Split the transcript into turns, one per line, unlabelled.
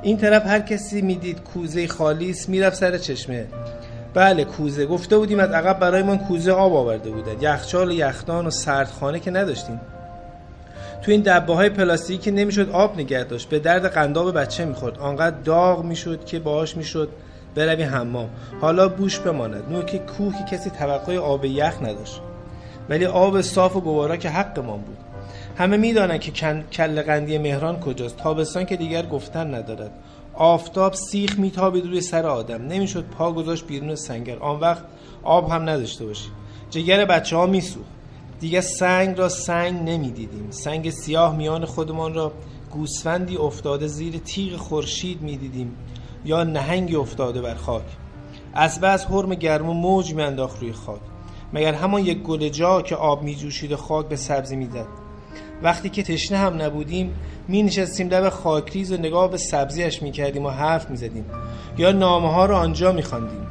این طرف هر کسی میدید کوزه خالی است میرفت سر چشمه. بله کوزه، گفته بودیم از عقب برایمان کوزه آب آورده بودند. یخچال و یخدان و سردخانه که نداشتیم. تو این دبه‌های پلاستیکی که نمیشد آب نگه داشت، به درد قنداب بچه میخورد. آنقدر داغ میشد که باهاش میشد بروی حمام. حالا بوش بماند، نوک کوه که کسی توقع آب یخ نداشت، ولی آب صاف و گوارا که حقمان بود. همه میدانند که کله قندی مهران کجاست. تابستان که دیگر گفتن ندارد. آفتاب سیخ میتابید روی سر آدم، نمیشد پا گذاشت بیرون سنگر. آن وقت آب هم نداشته باشی. جگر بچه ها میسوخت. دیگه سنگ را سنگ نمیدیدیم. سنگ سیاه میان خودمان را گوسفندی افتاده زیر تیغ خورشید میدیدیم یا نهنگی افتاده بر خاک. اسبه از حرم گرما موج میانداخت روی خاک. مگر همان یک گل جا که آب میجوشید و خاک به سبزی میداد. وقتی که تشنه هم نبودیم می نشستیم لب خاکریز و نگاه به سبزیش می کردیم و حرف می زدیم یا نامه ها رو آنجا می خواندیم.